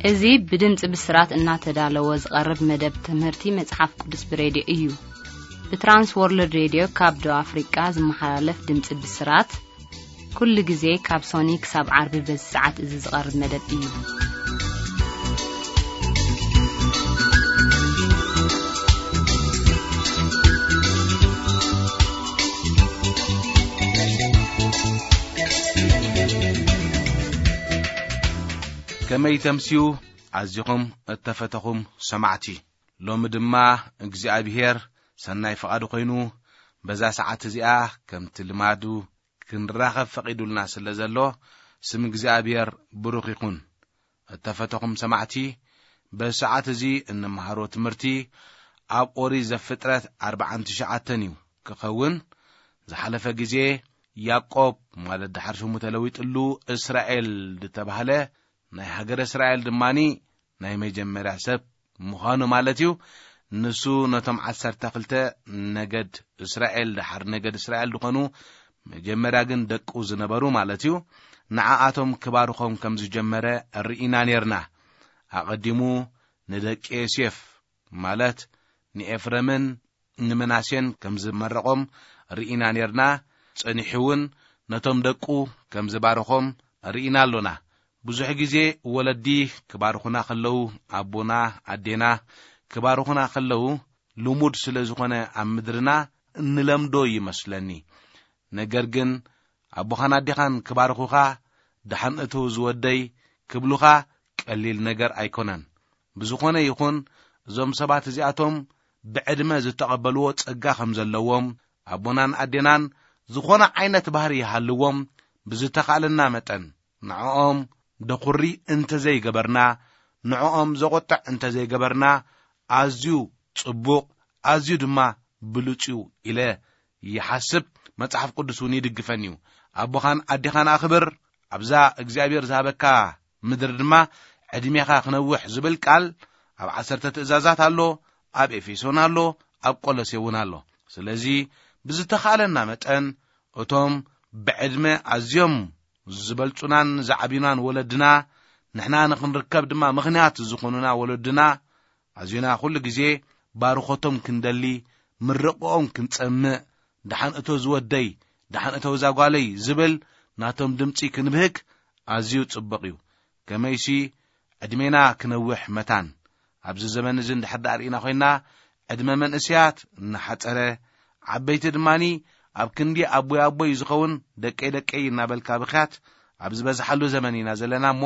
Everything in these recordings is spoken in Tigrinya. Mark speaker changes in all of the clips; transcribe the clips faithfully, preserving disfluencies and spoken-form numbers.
Speaker 1: እዚህ بدمጽ بسرات እናተዳለወ ዝቀርብ መደብ ትምህርቲ መጽሐፍ ቅዱስ በሬዲዮ እዩ በትራንስ ወርልድ ሬዲዮ ካብዶ አፍሪካ ዝመሓላለፍ ድምጽ بسرات ኩሉ ጊዜ ካብ ሶኒክ ሳብ ዓርብ በሰዓት እዚ ዝቀርብ መደብ እዩ
Speaker 2: كما يتمسيو عزيكم اتفتخم سمعتي لو مدما እግዚአብሔር ሰናይ ፈቃዱ ኮይኑ በዛ ሰዓት እዚኣ ከም ትልማዱ ክንራኸብ ፈቂዱልና ስለዘሎ ስም እግዚአብሔር ብሩኽ ይኹን اتفتخم سمعتي በሰዓት እዚ እንመሃሮ ትምህርቲ ኣብ ኦሪት ዘፍጥረት أربعة وتسعين እዩ ክኸውን ዝሓለፈ ግዜ ያዕቆብ ማለት ድሓር ሽሙ ተለዊጥሉ እስራኤል ዝተባሃለ ናይ ሃገረ እስራኤል ድማኒ ናይ መጀመርያ ሰብ ምዃኑ ማለት እዩ ንሱ ነቶም عشرة ክልተ ነገድ እስራኤል ድሓር ነገድ እስራኤል ድኾኑ መጀመርያ ግን ደቁ ዝነበሩ ማለት እዩ ንዓኣቶም ክባርኾም ከም ዝጀመረ ርኢና ነርና ኣቀዲሙ ንደቂ ዮሴፍ ማለት ንኤፍሬምን ንመናሴን ከም ዝመረቆም ርኢና ነርና ጸኒሑውን ነቶም ደቁ ከም ዝባርኾም ርኢና ኣሎና ብዙሕ ጊዜ ወለዲ ክባርኹና ከለው አቦና አዴና ክባርኹና ከለው ልሙድ ስለዝኾነ ኣብ ምድርና እንለምዶ ይመስለኒ ነገር ግን አቦኻን አዴኻን ክባርኹኻ ደሓንእቱ ዝወደይ ክብሉኻ ቀሊል ነገር ኣይኮነን ብዙኾነ ይኹን እዞም ሰባት እዚኣቶም ብዕድመ ዝተቀበልዎ ጸጋ ከም ዘለዎም አቦናን አዴናን ዝኾነ ዓይነት ባህሪ ይሃልዎም ብዝተኻለና መጠን ንዓኦም ደኹሪ እንተ ዘይገበርና ንዓኦም ዘቆጣዕ እንተ ዘይገበርና ኣዝዩ ጽቡቕ ኣዝዩ ድማ ብሉጭው ኢለ ይሓስብ መጽሐፍ ቅዱስን ይድግፈን እዩ አቦኻን አዴኻን ኣኽብር ኣብዛ እግዚአብሔር ዝሃበካ ምድር ድማ ዕድሜኻ ክነውሕ ዝብል ቃል ኣብ عشرة ትእዛዛት ኣሎ ኣብ ኤፌሶን ኣሎ ኣብ ቆሎሴውን ኣሎ ስለዚ ብዝተኻለና መጠን እቶም ብዕድመ ኣዝዮም ዝበልጹናን ዘዓቢናን ወለድና ንሕና ንኽንርከብ ድማ ምኽንያት ዝኾኑና ወለድና ኣዝዩና ኩሉ ጊዜ ባርኾቶም ክንደሊ ምርቆኦም ክንጸምዕ ደሓንእቶ ዝወደይ ደሓንእቶ ዛጓለይ ዝብል ናቶም ድምጺ ክንብህግ ኣዝዩ ጽቡቕ እዩ ከመይሲ ዕድሜና ክነውሕ መታን ኣብዚ ዘመን እዚ እንድሕር ዳርኢና ኮይና ዕድመ መንእስያት ንሓፀረ ዓበይቲ ድማኒ ኣብ ክንዲ ኣቦይ ኣቦይ ዝኸውን ደቀይ ደቀይ እናበልካ ብኽያት ኣብ ዝበዝሓሉ ዘመን ኢና ዘለና እሞ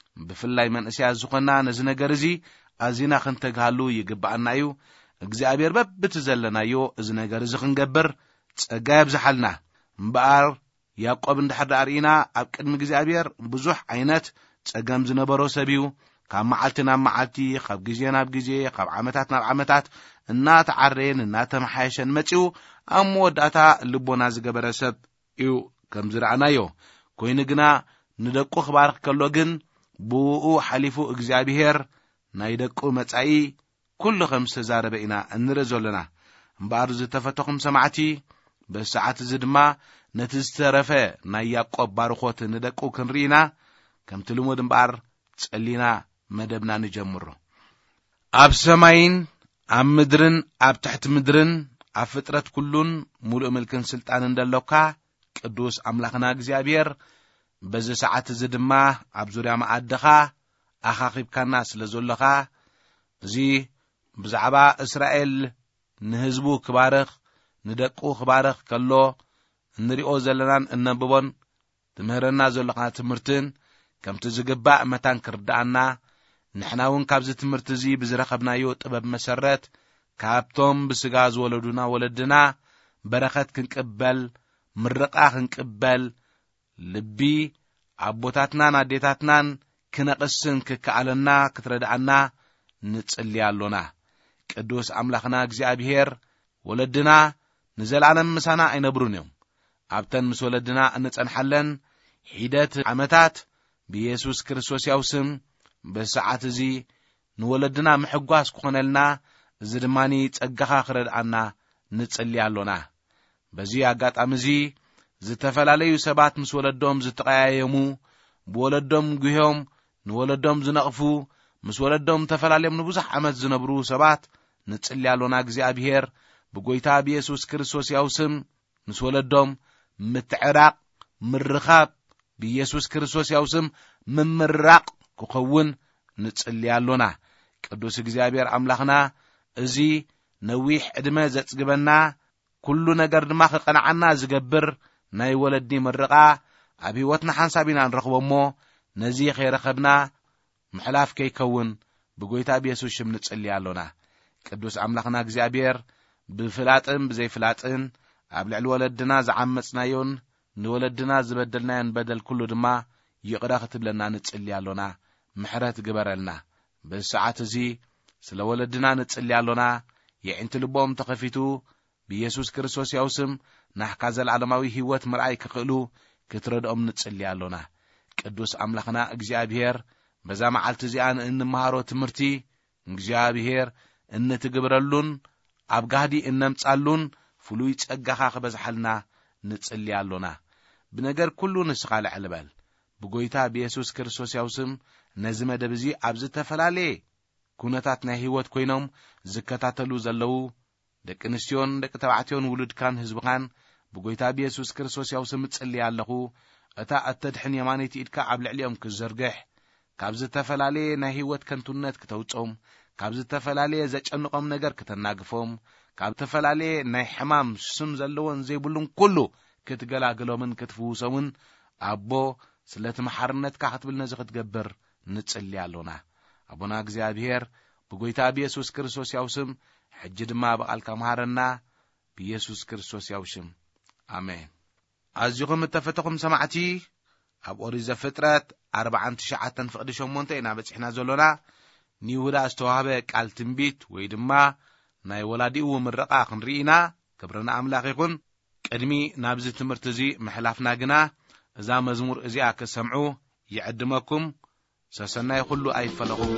Speaker 2: ብፍላይ መንእስያት ዝኾና ነዚ ነገር እዚ ኣዝና ክንተግሃሉ ይግባአና እዩ እግዚአብሔር በብቲ ዘለናዮ እዚ ነገር እዚ ክንገብር ጸጋ ይብዛሓልና እምበኣር ያዕቆብ እንድሕር ዳርኢና ኣብ ቅድሚ እግዚአብሔር ብዙሕ ዓይነት ጸጋም ዝነበሮ ሰብ እዩ ካብ መዓልቲ ናብ መዓልቲ ካብ ግዜ ናብ ግዜ ካብ ዓመታት ናብ ዓመታት እናተዓረየን እናተመሓየሸን መጺኡ ኣብ መወዳእታ ልቦና ዝገበረ ሰብ እዩ ከም ዝረአናዮ ኮይኑ ግና ንደቁ ክባርኽ ከሎ ግን ብኡ ሓሊፉ እግዚአብሔር ናይ ደቁ መጻኢ ኩሉ ከም ዝተዛረበ ኢና እንርኢ ዘለና እምበኣር ዝተፈተኹም ሰማዕቲ በሰዓት እዚ ድማ ነቲ ዝተረፈ ናይ ያዕቆብ ባርኾት ንደቁ ክንሪኢና ከም ትልሙድ እምበኣር ጸሊና መደብና ንጀምሮ ኣብ ሰማይን ኣብ ምድርን ኣብ ትሕቲ ምድርን ኣብ ፍጥረት ኩሉን ሙሉእ ምልክን ስልጣንን ደለካ ቅዱስ ኣምላኽና እግዚአብሔር በዚ ሰዓት እዚ ድማ ኣብ ዙርያ ማዕድኻ ኣኻኺብካና ስለዘለኻ እዚ ብዛዕባ እስራኤል ንህዝቡ ክባርኽ ንደቁ ክባርኽ ከሎ እንሪኦ ዘለናን እነብቦን ትምህረና ዘለኻ ትምህርትን ከምቲ ዝግባእ መታን ክርዳአና ንሕና እውን ካብዚ ትምህርቲ እዚ ብዝረኸብናዮ ጥበብ መሰረት ካብቶም ብስጋ ዝወለዱና ወለድና በረኸት ክንቅበል ምርቃ ክንቅበል ልቢ ኣቦታትናን ኣዴታትናን ክነቕስን ክከኣለና ክትረዳአና ንጽልይ ኣሎና ቅዱስ ኣምላኽና እግዚአብሔር ወለድና ንዘላለም ምሳና ኣይነብሩን እዮም ኣብተን ምስ ወለድና እንጸንሐለን ሂደት ዓመታት ብኢየሱስ ክርስቶስ ያውስም በሰዓት እዚ ንወለድና ምሕጓስ ክኾነልና እዚ ድማኒ ጸጋኻ ክረዳአና ንጽልይ ኣሎና በዚ ኣጋጣሚ እዚ ዝተፈላለዩ ሰባት ምስ ወለዶም ዝተቀያየሙ بولدهم جيهم نولدهم زنقفو ምስ ወለዶም ተፈላለዮም ንብዙሕ ዓመት ዝነብሩ ሰባት ንጽልይ ኣለና እግዚአብሔር ብጎይታ ኢየሱስ ክርስቶስ ያው ስም ምስ ወለዶም ምትዕራቅ ምርኻብ ብኢየሱስ ክርስቶስ ያው ስም ምምራቅ ክኸውን ንጽልይ ኣለና ቅዱስ እግዚአብሔር አምላኽና እዚ ነዊሕ ዕድመ ዘጽግበና ኩሉ ነገር ድማ ክቀናዓና ዝገብር ናይ ወለዲ ምርቃ ኣብ ህይወትና ሓንሳቢና ንረኽቦሞ ነዚ ኸይረኸብና ምሕላፍ ከይከውን ብጎይታ ኢየሱስ ሽም ንጽልይ ኣለና ቅዱስ አምላኽና እግዚአብሔር ብፍላጥን ብዘይፍላጥን ኣብ ልዕሊ ወለድና ዝዓመጽናዮን ንወለድና ዝበደልናዮን በደል ኩሉ ድማ ይቕዳ ክትብለና ንጽልይ ኣለና ምሕረት ግበረልና በሰዓት እዚ ስለ ወለድና ንጽልይ ኣለና የዕንቲ ልቦም ተኸፊቱ ብኢየሱስ ክርስቶስ ያው ስም ናሕካ ዘለዓለማዊ ህይወት ምርኣይ ክኽእሉ ክትረድኦም ንጽልይ ኣለና ቅዱስ አምላኽና እግዚአብሔር በዛ መዓልቲ እዚኣን እንመሃሮ ትምህርቲ እግዚአብሔር እንትግብረሉን ኣብ ጋዲ እነምጻሉን ፍሉይ ጸጋኻ ክበዝሐልና ንጽልይ ኣለና ብነገር ኩሉ ንስኻ ልዕል በል ብጎይታ ብኢየሱስ ክርስቶስ ያው ስም ነዚ መደብ እዚ ኣብ ዝተፈላለየ ኩነታት ናይ ህይወት ኮይኖም ዝከታተሉ ዘለው ደቂ ኣንስትዮን ደቂ ተባዕትዮን ውሉድካን ህዝብኻን ብጎይታ ብኢየሱስ ክርስቶስ ያው ስም ጽልይ ኣለኹ እታ እተድሕን የማነይቲ ኢድካ ኣብ ልዕሊኦም ክዘርግሕ ካብ ዝተፈላለየ ናይ ህይወት ከንቱነት ክተውጾም ካብ ዝተፈላለየ ዘጨንቆም ነገር ከተናግፎም ካብ ዝተፈላለየ ናይ ሕማም ስም ዘለዎን ዘይብሉን ኩሉ ክትገላግሎምን ክትፍውሶምን ኣቦ ስለቲ መሓርነትካ ክትብል ነዚ ክትገብር ንጽልይ ኣለና ኣቦና እግዚአብሔር ብጎይታ ኢየሱስ ክርስቶስ ያው ስም ሕጂ ድማ በቃልካ መሃረና ብኢየሱስ ክርስቶስ ያው ስም አሜን ኣዝኹም ተፈተኹም ሰማዕቲ ኣብ ኦሪት ዘፍጥረት ኣርባዓን ትሽዓተን ፍቅዲ ሸሞንተ ኢና በጽሕና ዘሎና ንይሁዳ ዝተዋህበ ቃል ትንቢት ወይ ድማ ናይ ወላዲኡ ምረቃ ክንርኢና ክብርና ኣምላኽ ይኹን ቅድሚ ናብዚ ትምህርቲ እዚ ምሕላፍና ግና እዛ መዝሙር እዚኣ ክሰምዑ ይዕድመኩም ሰሰናይ ኩሉ ኣይፈለኹም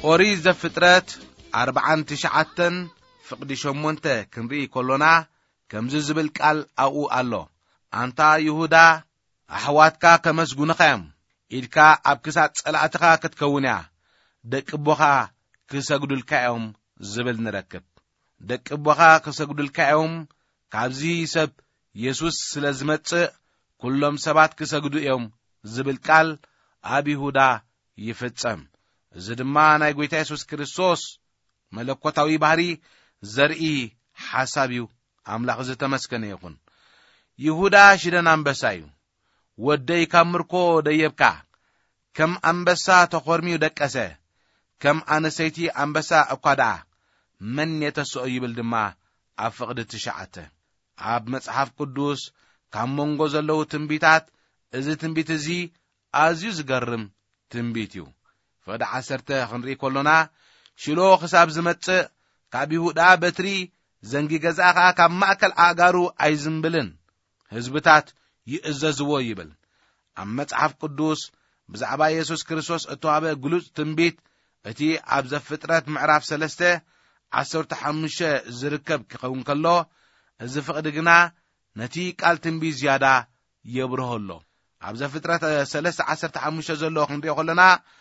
Speaker 2: ኦሪት ዘፍጥረት አርባዓን ትሽዓተን ፍቅዲ ሸሞንተ ክንሪ ኮሎና ከምዝ ዝብል ቃል አኡ አሎ አንታ ይሁዳ አሕዋትካ ከመስጉንኻዮም ኢድካ ኣብ ክሳድ ጸላእትኻ ክትከውንያ ደቅቦኻ ክሰግዱልካዮም ዝብል ንረክብ ደቅቦኻ ክሰግዱልካዮም ካብዚ ሰብ ኢየሱስ ስለ ዝመጽእ ኩሎም ሰባት ክሰግዱ እዮም ዝብል ቃል ኣብ ይሁዳ ይፍጸም እዚ ድማ ናይ ጎይታ ኢየሱስ ክርስቶስ መለኮታዊ ባህሪ ዘርኢ ሓሳብ እዩ አምላኽ ዝተመስገነ ይኹን ይሁዳ ሽደን አንበሳ እዩ ወደይ ካብ ምርኮ ደየብካ ከም አንበሳ ተኾርሚው ደቀሰ ከም ኣነሰይቲ አንበሳ እኳዳ መን የተስኦ ይብል ድማ ኣብ ፍቅዲ ትሽዓተ ኣብ መጽሐፍ ቅዱስ ካብ መንጎ ዘለዉ ትንቢታት እዚ ትንቢት እዚ ኣዝዩ ዝገርም ትንቢት እዩ ፍቅዲ ዓሰርተ ክንርኢ ኮሎና ሽሎ ክሳብ ዝመጽእ ካብ ይሁዳ በትሪ ዘንጊ ገዛኻ ካብ ማእከል ኣጋሩ ኣይዝምብልን ህዝብታት ይእዘዝዎ ይብል ኣብ መጽሐፍ ቅዱስ ብዛዕባ ኢየሱስ ክርስቶስ እተዋበ ግሉጽ ትንቢት እቲ ኣብ ዘፍጥረት ምዕራፍ ሰለስተ ዓሰርተ ሓሙሽተ ዝርከብ ክኸውን ከሎ እዚ ፍቅዲ ግና ነቲ ቃል ትንቢት ዝያዳ የብርሆሎ ኣብ ዘፍጥረት ሰለስተ ዓሰርተ ሓሙሽተ ዘሎ ክንሪኦ ከለና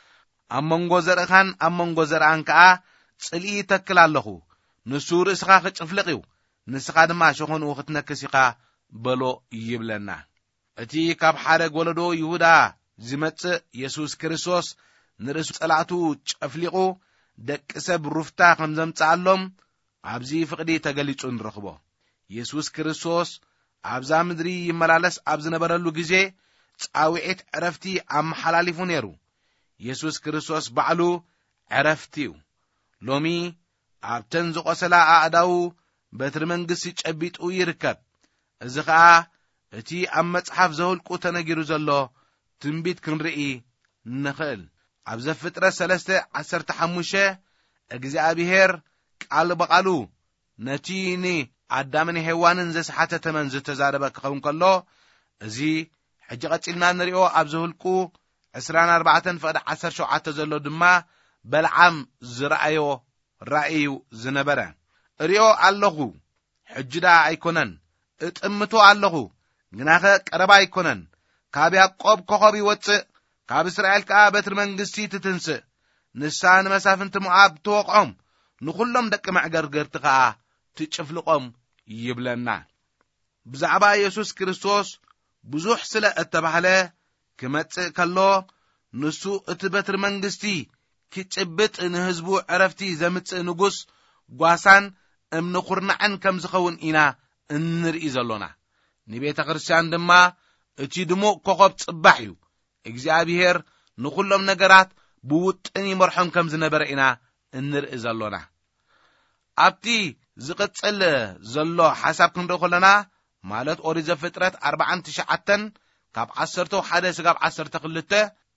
Speaker 2: ኣብ መንጎ ዘርአኻን ኣብ መንጎ ዘርአን ከዓ ጽልኢ ተክል ኣለኹ ንሱ ርእስኻ ክጭፍልቕ እዩ ንስኻ ድማ ሸኾንኡ ክትነክስ ኢኻ በሎ ይብለና እቲ ካብ ሓረግ ወለዶ ይሁዳ ዝመጽእ ኢየሱስ ክርስቶስ ንርእሱ ጸላእቱ ጨፍሊቑ ደቂ ሰብ ሩፍታ ከም ዘምጽኣሎም ኣብዚ ፍቅዲ ተገሊጹ ንረኽቦ ኢየሱስ ክርስቶስ ኣብዛ ምድሪ ይመላለስ ኣብ ዝነበረሉ ግዜ ጻውዒት ዕረፍቲ ኣመሓላሊፉ ነይሩ ኢየሱስ ክርስቶስ ባዕሉ ዕረፍቲ እዩ ሎሚ ኣብተን ዝቆሰላ ኣእዳው በትሪ መንግስቲ ጨቢጡ ይርከብ እዚ ከዓ እቲ ኣብ መጽሓፍ ዘሁልቁ ተነጊሩ ዘሎ ትንቢት ክንርኢ ንኽእል ኣብ ዘፍጥረት ሰለስተ ዓሰርተ ሓሙሽተ እግዚአብሔር ቃል በቃሉ ነቲ ኒ ኣዳምን ሔዋንን ዘስሓተ ተመን ዝተዛረበ ክኸውን ከሎ እዚ ሕጂ ቀፂልና ንሪኦ ኣብ ዘሁልቁ ዕስራን ኣርባዕተን ፍቅዲ ዓሰርተ ሸውዓተ ዘሎ ድማ በልዓም ዝረአዮ ራእዩ ዝነበረ ሪኦ ኣለኹ ሕጅዳ ኣይኮነን እጥምቶ ኣለኹ ግናኸ ቀረባ ኣይኮነን ካብ ያዕቆብ ኮኸብ ይወፅእ ካብ እስራኤል ከዓ በትሪ መንግስቲ ትትንስእ ንሳን መሳፍንቲ ሞዓብ ትወቕዖም ንኹሎም ደቂ መዕገርገርቲ ከዓ ትጭፍልቆም ይብለና ብዛዕባ ኢየሱስ ክርስቶስ ብዙሕ ስለ እተባህለ ክመጽእ ከሎ ንሱ እቲ በትሪ መንግስቲ ክጭብጥ ንህዝቡ ዕረፍቲ ዘምጽእ ንጉስ ጓሳን እምኒ ኹርናዕን ከም ዝኸውን ኢና እንርኢ ዘሎና ንቤተ ክርስቲያን ድማ እቲ ድሙቕ ኮኸብ ጽባሕ እዩ እግዚአብሔር ንኹሎም ነገራት ብውጥን ይመርሖም ከም ዝነበረ ኢና እንርኢ ዘሎና ኣብቲ ዝቕጽል ዘሎ ሓሳብ ክንርኢ ከለና ማለት ኦሪት ዘፍጥረት ኣርባዓን ትሽዓተን ካብ ዓሰርተ ሓደ ስጋብ ዓሰርተ ክልተ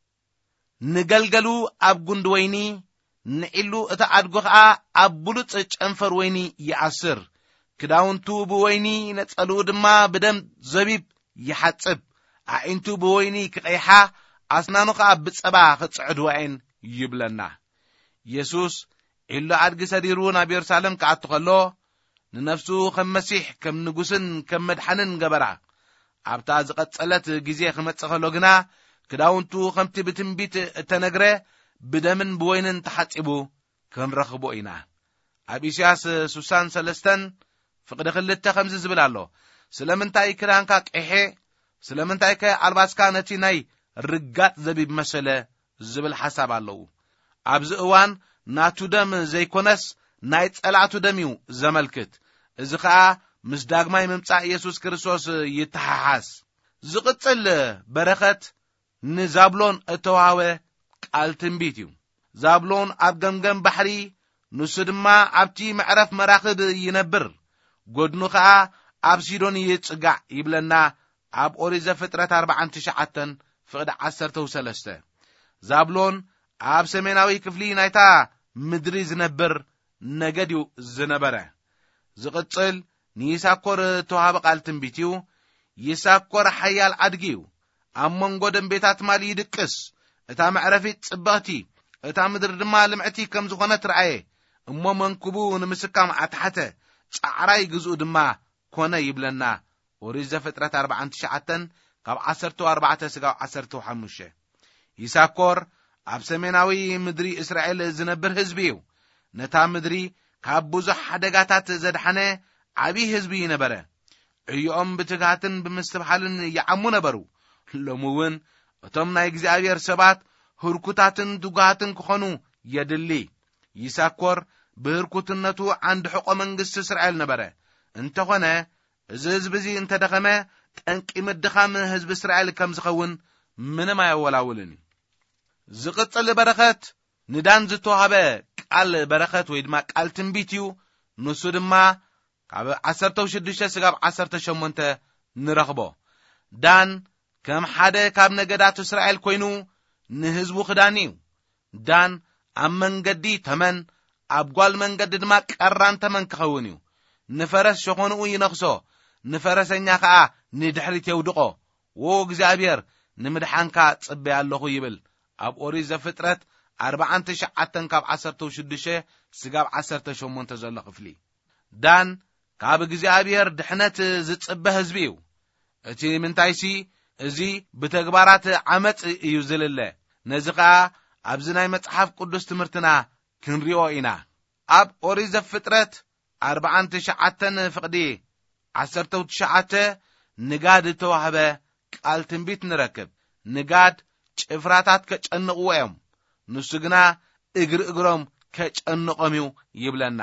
Speaker 2: ንገልገሉ ኣብ ጉንዲ ወይኒ ንዒሉ እታ ኣድጎ ከዓ ኣብ ብሉጽ ጨንፈር ወይኒ ይዓስር ክዳውንቱ ብወይኒ ነጸሉ ድማ ብደም ዘቢብ ይሓጽብ ኣዒንቱ ብወይኒ ክቐይሓ ኣስናኑ ከዓ ብጸባ ክጽዕድ ወይን ይብለና ኢየሱስ ኢሉ ኣድጊ ሰዲሩ ናብ ኢየሩሳሌም ክኣቱ ከሎ ንነፍሱ ከም መሲሕ ከም ንጉስን ከም መድሓንን ገበራ ኣብታ ዝቐጸለት ግዜ ክመጽእ ከሎ ግና ክዳውንቱ ከምቲ ብትንቢት እተነግረ ብደምን ብወይንን ተሓጺቡ ክንረኽቦ ኢና ኣብ ኢሳይያስ ስሳን ሰለስተን ፍቅዲ ክልተ ከምዚ ዝብል ኣሎ ስለምንታይ ክዳንካ ቀይሐ ስለምንታይ ከ ኣልባስካ ነቲ ናይ ርጋጥ ዘቢብ መሰለ ዝብል ሓሳብ ኣለዉ ኣብዚ እዋን ናቱ ደም ዘይኮነስ ናይ ጸላእቱ ደም እዩ ዘመልክት እዚ ከዓ ምስ ዳግማይ ምምጻእ ኢየሱስ ክርስቶስ ይተሓሓስ ዝቕጽል በረኸት ንዛብሎን እተዋህበ ቃል ትንቢት እዩ ዛብሎን ኣብ ገምገም ባሕሪ ንሱ ድማ ኣብቲ መዕረፍ መራኽብ ይነብር ጎድኑ ከዓ ኣብ ሲዶን ይጽጋዕ ይብለና ኣብ ኦሪት ዘፍጥረት ኣርባዓን ትሽዓተን ፍቅዲ ዓሰርተ ሰለስተ ዛብሎን ኣብ ሰሜናዊ ክፍሊ ናይታ ምድሪ ዝነብር ነገድ እዩ ዝነበረ ዝቕጽል ንይሳኮር ተዋህበ ቃል ትንቢት እዩ ይሳኮር ሓያል አድጊ እዩ ኣብ መንጎ ደም ቤታት ማሊ ይድቅስ እታ መዕረፊት ጽብቕቲ እታ ምድሪ ድማ ልምዕቲ ከም ዝኾነት ረአየ እሞ መንኩቡ ንምስካም ኣታሓተ ጻዕራይ ግዝኡ ድማ ኮነ ይብለና ኦሪት ዘፍጥረት አርባዕተ ትሽዓተ ካብ ዓሰርተ ኣርባዕተ ስጋው ዓሰርተ ሓሙሽተ ይሳኮር ኣብ ሰሜናዊ ምድሪ እስራኤል ዝነብር ህዝቢ እዩ ነታ ምድሪ ካብ ብዙሕ ሓደጋታት ዘድሓነ ዓቢ ህዝቢ ነበረ እዮም ብትጋትን ብምስትብሓልን ይዓሙ ነበሩ ሎሙውን እቶም ናይ እግዚአብሔር ሰባት ህርኩታትን ዱጋትን ክኾኑ የድሊ ይሳኮር ብህርኩትነቱ አንድ ሕቆ መንግስት እስራኤል ነበረ እንተኾነ እዚ ህዝቢ እዚ እንተደኸመ ጠንቂ ምድኻም ህዝቢ እስራኤል ከም ዝኸውን ምንም ኣይወላውልን ዝቅጽል በረኸት ንዳን ዝተዋሃበ ቃል በረኸት ወይ ድማ ቃል ትንቢት እዩ ንሱ ድማ ካብ ዓሰርተ ሽዱሽተ ስጋብ ዓሰርተ ሸሞንተ ንረኽቦ ዳን ከም ሓደ ካብ ነገዳት እስራኤል ኮይኑ ንህዝቡ ክዳን እዩ ዳን ኣብ መንገዲ ተመን ኣብ ጓል መንገዲ ድማ ቀራን ተመን ክኸውን እዩ ንፈረስ ሸኾንኡ ይነኽሶ ንፈረሰኛ ከዓ ንድሕሪት የውድቆ ወ እግዚአብሔር ንምድሓንካ ጽበይ ኣለኹ ይብል ኣብ ኦሪት ዘፍጥረት አርባዕተ ትሽዓተ ካብ ዓሰርተ ሽዱሽተ ስጋብ ዓሰርተ ሸሞንተ ዘሎ ክፍሊ ዳን ካብ እግዚአብሔር ድሕነት ዝጽበ ህዝቢ እዩ እቲ ምንታይሲ እዚ ብተግባራት ዓመጽ እዩ ዝልለ ነዚ ከዓ ኣብዚ ናይ መጽሓፍ ቅዱስ ትምህርትና ክንሪኦ ኢና ኣብ ኦሪት ዘፍጥረት አርባዕተ ትሽዓተ ፍቅዲ ዓሰርተ ትሽዓተ ንጋድ ተዋህበ ቃል ትንቢት ንረክብ ንጋድ ጭፍራታት ከጨንቅዎ እዮም ንሱ ግና እግር እግሮም ከጨንቆም እዩ ይብለና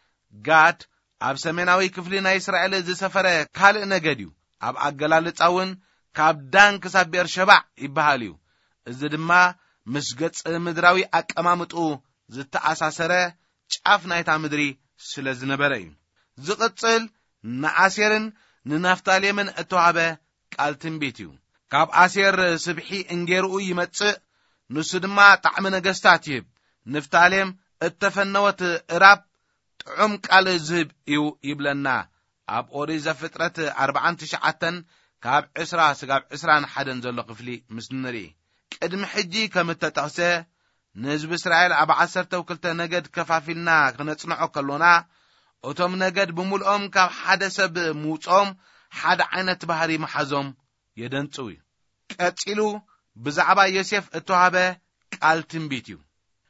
Speaker 2: ጋድ ኣብ ሰሜናዊ ክፍሊ ናይ እስራኤል ዝሰፈረ ካልእ ነገድ እዩ ኣብ ኣገላልጻውን ካብ ዳን ክሳብ ቤርሸባዕ ይበሃል እዩ እዚ ድማ ምስ ገጽ ምድራዊ ኣቀማምጡ ዝተኣሳሰረ ጫፍ ናይታ ምድሪ ስለ ዝነበረ እዩ ዝቅጽል ንኣሴርን ንናፍታሌምን እተዋህበ ቃል ትንቢት እዩ ካብ ኣሴር ስብሒ እንጌርኡ ይመጽእ ንሱ ድማ ጣዕሚ ነገስታት ይህብ ንፍታሌም እተፈነወት እራብ ጥዑም ቃል ዝህብ እዩ ይብለና ኣብ ኦሪት ዘፍጥረት አርባዕተ ትሽዓተ ካብ ዕስራ ስጋብ ዕስራን ሓደን ዘሎ ክፍሊ ምስ ንርኢ ቅድሚ ሕጂ ከም እተጠቕሰ ንህዝቢ እስራኤል ኣብ ዓሰርተ ክልተ ነገድ ከፋፊልና ክነጽንዖ ከሎና እቶም ነገድ ብምልኦም ካብ ሓደ ሰብ ምውጾም ሓደ ዓይነት ባህሪ መሓዞም የደንጽው እዩ ቀጺሉ ብዛዕባ ዮሴፍ እተዋህበ ቃል ትንቢት እዩ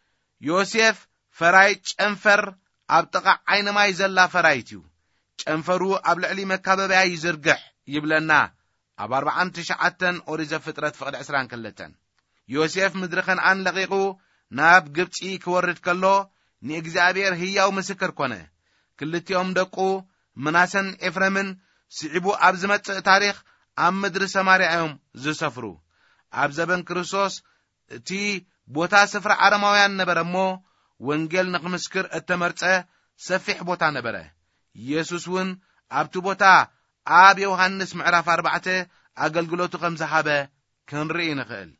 Speaker 2: ዮሴፍ ፈራይ ጨንፈር ኣብ ጥቓ ዓይኒ ማይ ዘላ ፈራይት እዩ ጨንፈሩ ኣብ ልዕሊ መካበብያ ይዝርግሕ ይብለና ኣብ አርባዕተ ትሽዓተ ኦሪት ዘፍጥረት ፍቅዲ ዕስራን ክልተ ዮሴፍ ምድሪ ከነዓን ለቂቁ ናብ ግብጺ ክወርድ ከሎ ንእግዚአብሔር ህያው ምስክር ኮነ ክልቲኦም ደቁ ምናሰን ኤፍሬምን ስዒቡ ኣብ ዝመጽእ ታሪኽ ኣብ ምድሪ ሰማርያ እዮም ዝሰፍሩ ኣብ ዘበን ክርስቶስ እቲ ቦታ ስፍራ አረማውያን ነበረ እሞ ወንጌል ንኽምስክር እተመርጸ ሰፊሕ ቦታ ነበረ ኢየሱስ እውን ኣብቲ ቦታ ኣብ ዮሐንስ ምዕራፍ አርባዕተ ኣገልግሎቱ ከም ዝሃበ ክንርኢ ንኽእል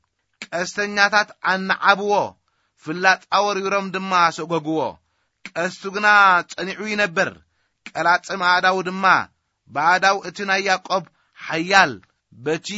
Speaker 2: ቀስተኛታት ኣንዓብዎ ፍላጥ ኣወሪሮም ድማ ሰጎግዎ ቀስቱ ግና ጸኒዑ ይነብር ቀላጽም ኣዳው ድማ ባዕዳው እቲ ናይ ያዕቆብ ሓያል በቲ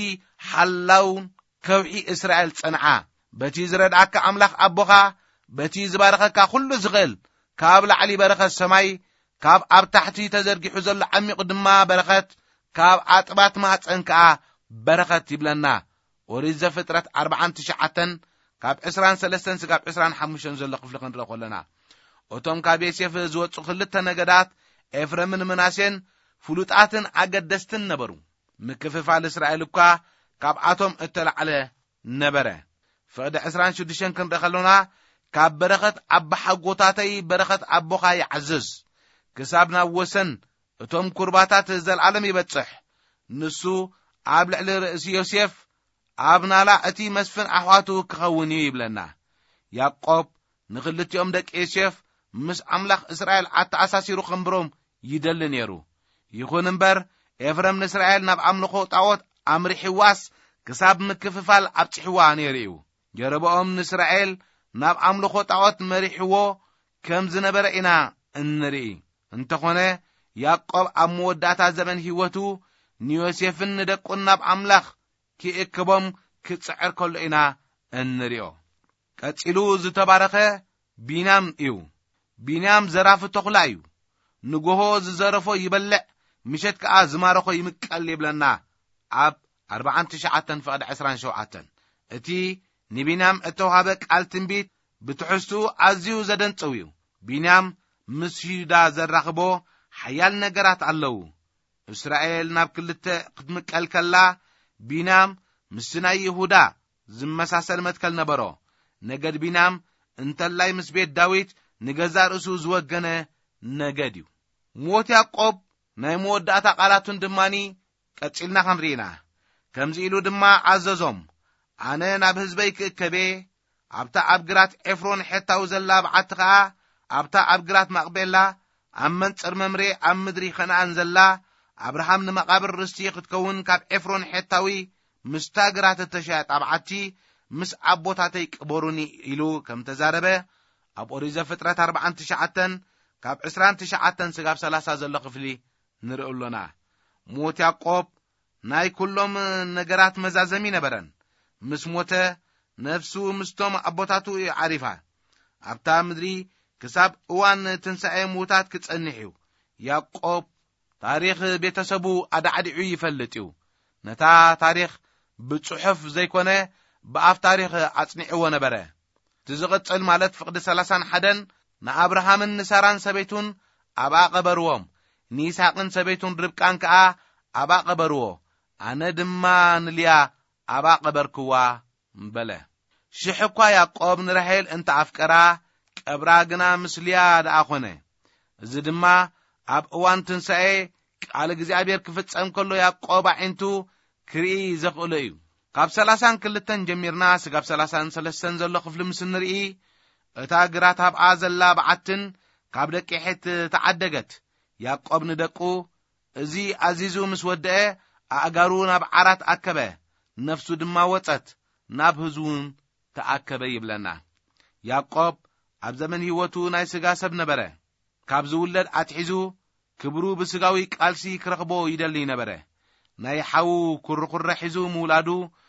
Speaker 2: ሓላውን ከውሒ እስራኤል ጸንዓ በቲ ዝረድዓካ ኣምላኽ ኣቦኻ በቲ ዝባረኸካ ኩሉ ዝኽእል ካብ ላዕሊ በረኸት ሰማይ ካብ ኣብ ታሕቲ ተዘርጊሑ ዘሎ ዓሚቕ ድማ በረኸት ካብ ኣጥባት ማኅፀን ከዓ በረኸት ይብለና ኦሪት ዘፍጥረት አርባዕተ ትሽዓተ ካብ ዕስራን ሰለስተ ስጋብ ዕስራን ሓሙሽተ ዘሎ ክፍሊ ክንርኢ ከለና እቶም ካብ ዮሴፍ ዝወጹ ክልተ ነገዳት ኤፍሬምን ምናሴን ፍሉጣትን ኣገደስትን ነበሩ ምክፍፋል እስራኤል እኳ ካብ ኣቶም እተላዕለ ነበረ ፍቅዲ ዕስራን ሽዱሽተ ክንርኢ ከለና ካብ በረኸት ኣባ ሓጎታተይ በረኸት ኣቦኻ ይዓዝዝ ክሳብ ናብ ወሰን እቶም ኩርባታት ዘለዓለም ይበጽሕ ንሱ ኣብ ልዕሊ ርእሲ ዮሴፍ ኣብ ናላ እቲ መስፍን ኣሕዋቱ ክኸውን እዩ ይብለና ያዕቆብ ንኽልቲኦም ደቂ ዮሴፍ ምስ ኣምላኽ እስራኤል ኣተኣሳሲሩ ኸንብሮም ይደሊ ነይሩ ይኹን እምበር ኤፍሬም ንእስራኤል ናብ ኣምልኾ ጣዖት ኣምሪሕዋስ ክሳብ ምክፍፋል ኣብጽሕዋ ነይሩ እዩ የረብኦም ንእስራኤል ናብ ኣምልኾ ጣዖት መሪሕዎ ከም ዝነበረ ኢና እንርኢ እንተኾነ ያዕቆብ ኣብ መወዳእታ ዘመን ህይወቱ ንዮሴፍን ንደቁን ናብ ኣምላኽ ክእክቦም ክጽዕር ከሎ ኢና እንሪኦ ቀጺሉ ዝተባረኸ ቢንያም እዩ። ቢንያም ዘራፍ ተኹላ እዩ። ንጎሆ ዝዘረፎ ይበልዕ ምሸት ከዓ ዝማረኾ ይምቀል ይብለና ኣብ ኣርባዓን ትሽዓተን ፍቅዲ ዕስራን ሸውዓተን። እቲ ንቢንያም እተውሃበ ቃል ትንቢት ብትሕዝቱ ኣዝዩ ዘደንጽው እዩ። ቢንያም ምስ ይሁዳ ዘራኽቦ ሓያል ነገራት ኣለዉ። እስራኤል ናብ ክልተ ክትምቀል ከላ ቢንያም ምስ ናይ ይሁዳ ዝመሳሰል መትከል ነበሮ። ነገድ ቢንያም እንተላይ ምስ ቤት ዳዊት ንገዛ ርእሱ ዝወገነ ነገድ እዩ። ሞት ያዕቆብ ናይ መወዳእታ ቃላቱን ድማኒ ቀጺልና ክንሪኢና። ከምዚ ኢሉ ድማ ዓዘዞም፣ ኣነ ናብ ህዝበይ ክእከቤ ኣብታ ኣብ ግራት ኤፍሮን ሔታዊ ዘላ በዓቲ ከዓ ኣብታ ኣብ ግራት ማቕቤላ ኣብ መንጽር መምሬ ኣብ ምድሪ ከነኣን ዘላ ኣብርሃም ንመቓብር ርስቲ ክትከውን ካብ ኤፍሮን ሔታዊ ምስታ ግራት ተሸያጣ በዓቲ ምስ ኣቦታተይ ቅበሩኒ ኢሉ ከም ተዛረበ ኣብ ኦሪት ዘፍጥረት ኣርባዓን ትሽዓተን ካብ ዕስራን ትሽዓተን ስጋብ ሰላሳ ዘሎ ክፍሊ ንርእሎና። ሞት ያዕቆብ ናይ ኩሎም ነገራት መዛዘሚ ነበረን። ምስ ሞተ ነፍሱ ምስቶም ኣቦታቱ ዓሪፋ ኣብታ ምድሪ ክሳብ እዋን ትንሣኤ ሙታት ክጸንሕ እዩ። ያዕቆብ ታሪኽ ቤተሰቡ ኣዳዕዲዑ ይፈልጥ እዩ። ነታ ታሪኽ ብጽሑፍ ዘይኮነ ብኣፍ ታሪኽ ኣጽኒዕዎ ነበረ። ትዝቕጽል ማለት ፍቕዲ ሰላሳን ሓደን ንኣብርሃምን ንሳራን ሰበይቱን ኣብኣ ቀበርዎም፣ ንይስሐቅን ሰበይቱን ርብቃን ከዓ ኣብኣ ቀበርዎ፣ ኣነ ድማ ንልያ ኣብኣ ቀበርክዋ በለ። ሽሕ እኳ ያዕቆብ ንራሔል እንተ ኣፍቀራ ቀብራ ግና ምስ ልያ ደኣ ኾነ። እዚ ድማ ኣብ እዋን ትንሣኤ ቃል እግዚኣብሔር ክፍጸም ከሎ ያዕቆብ ዒንቱ ክርኢ ዘኽእሎ እዩ። ካብ ሰላሳን ክልተን ጀሚርና ስጋብ ሰላሳን ሰለስተን ዘሎ ክፍሊ ምስ ንርኢ እታ ግራት ኣብኣ ዘላ በዓትን ካብ ደቂ ሔት ተዓደገት። ያዕቆብ ንደቁ እዚ ኣዚዙ ምስ ወድአ ኣእጋሩ ናብ ዓራት ኣከበ፣ ነፍሱ ድማ ወጸት ናብ ህዝቡን ተኣከበ ይብለና። ያዕቆብ ኣብ ዘመን ሕይወቱ ናይ ሥጋ ሰብ ነበረ። ካብ ዝውለድ ኣትሒዙ ክብሩ ብስጋዊ ቃልሲ ክረኽቦ ይደሊ ነበረ። ናይ ሓዉ ኩርኩረ ሒዙ ምውላዱ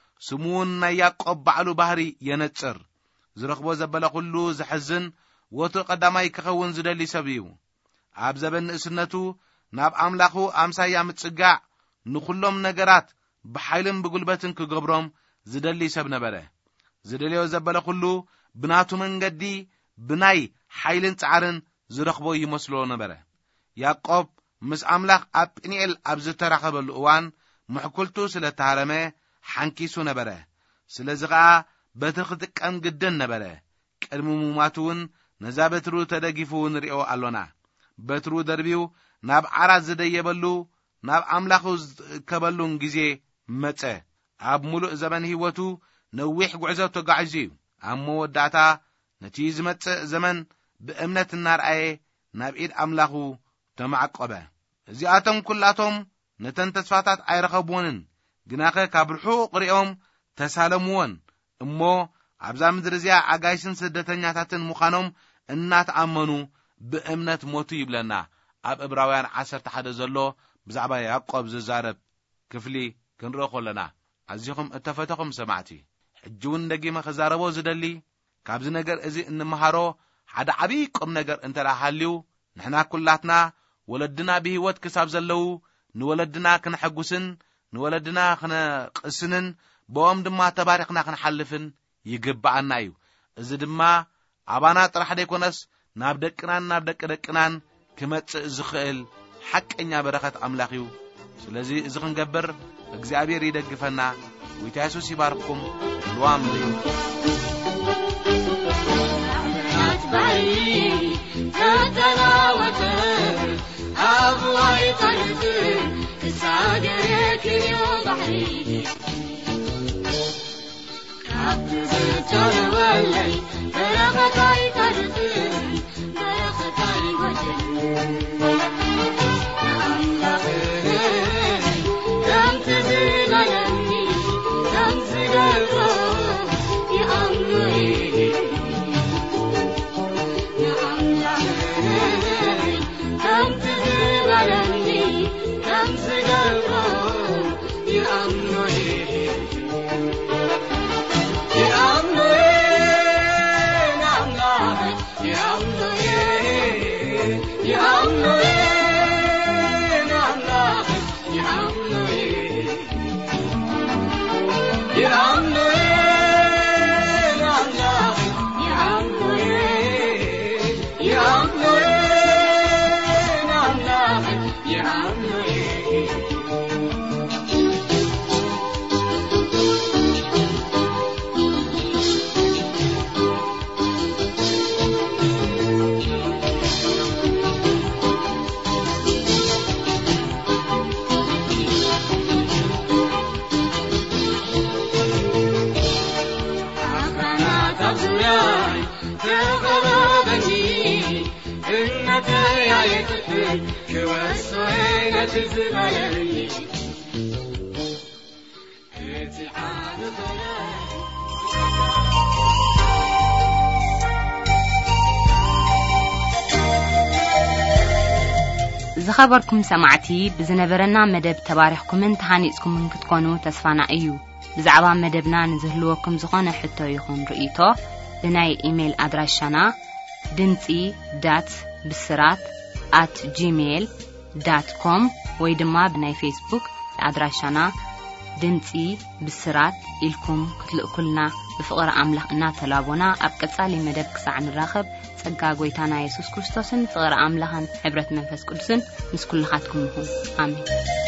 Speaker 2: ስሙን ናይ ያዕቆብ ባዕሉ ባህሪ የነጽር። ዝረኽቦ ዘበለ ኩሉ ዝሕዝን ወቱ ቀዳማይ ክኸውን ዝደሊ ሰብ እዩ። ኣብ ዘበን ንእስነቱ ናብ ኣምላኹ ኣምሳያ ምጽጋዕ ንኹሎም ነገራት ብሓይልን ብጉልበትን ክገብሮም ዝደሊ ሰብ ነበረ። ዝደልዮ ዘበለ ኩሉ ብናቱ መንገዲ ብናይ ሓይልን ጻዕርን ዝረኽቦ ይመስሎ ነበረ። ያዕቆብ ምስ ኣምላኽ ኣብ ጵኒኤል ኣብ ዝተራኸበሉ እዋን ምሕኩልቱ ስለ ተሃረመ ሓንኪሱ ነበረ። ስለዚ ከዓ በትሪ ክጥቀም ግድን ነበረ። ቅድሚ ሙማቱውን ነዛ በትሩ ተደጊፉ ንሪኦ ኣሎና። በትሩ ደርቢው ናብ ዓራት ዝደየበሉ ናብ ኣምላኹ ዝከበሉን ጊዜ መጸ። ኣብ ሙሉእ ዘመን ሕይወቱ ነዊሕ ጉዕዞ ተጓዒዙ እዩ። ኣብ መወዳእታ ነቲ ዝመጽእ ዘመን ብእምነት እናርኣየ ናብ ኢድ ኣምላኹ ተማዕቆበ። እዚኣቶም ኩላቶም ነተን ተስፋታት ኣይረኸብዎንን፣ ግናኸ ካብ ርሑቕ ሪኦም ተሳለምዎን እሞ ኣብዛ ምድሪ እዚኣ ኣጋይስን ስደተኛታትን ምዃኖም እናተኣመኑ ብእምነት ሞቱ ይብለና። ኣብ ዕብራውያን ዓሰርተ ሓደ ዘሎ ብዛዕባ ያዕቆብ ዝዛረብ ክፍሊ ክንርኢ ከለና ኣዚኹም እተፈተኹም ሰማዕቲ ሕጂ እውን ደጊመ ክዛረቦ ዝደሊ ካብዚ ነገር እዚ እንመሃሮ ሓደ ዓብይ ቁም ነገር እንተላሃልዩ ንሕና ኩላትና ወለድና ብህይወት ክሳብ ዘለው ንወለድና ክንሐጉስን ንወለድና ክንቅስንን ብኦም ድማ ተባሪኽና ክንሓልፍን ይግባአና እዩ። እዚ ድማ ኣባና ጥራሕ ደይኮነስ ናብ ደቅናን ናብ ደቂ ደቅናን ክመጽእ ዝኽእል ሓቀኛ በረኸት ኣምላኽ እዩ። ስለዚ እዚ ክንገብር እግዚአብሔር ይደግፈና። ጌታ ኢየሱስ ይባርክኩም። ልዋም እዩ ተተናወተ አብዋይ ታሪክ ተሳገረክ የባህሪ ካብዝ ተወለይ በረኸታይ ታሪክ በረኸታይ ወጀን አምላክ ደም ትዝላለኒ ደም ዝደሮ የአምሪ
Speaker 3: زراي تغلبني إنك يا يتفل كوسوينة تزمالي اتحاد ضلال
Speaker 1: زخبركم سمعتي بزنبرنا مدب تباريخكم انتحانيسكم من كتكونوا تسفانا ايو بزعبا مدبنا نزهلوكم زخانة حتى يخون رئيتو لناي ايميل ادراشانا دنتي دات بسرات at gmail dot com ويدما بناي فيسبوك ادراشانا دنتي بسرات إلكم كتلقلنا بفقر أملاخنا تلابونا أبقصالي مدب كساع نراخب ጸጋ ጎይታና ኢየሱስ ክርስቶስን ፍቅር አምላህን ሕብረት መንፈስ ቅዱስን ምስ ኩልኻትኩም ይሁን አሜን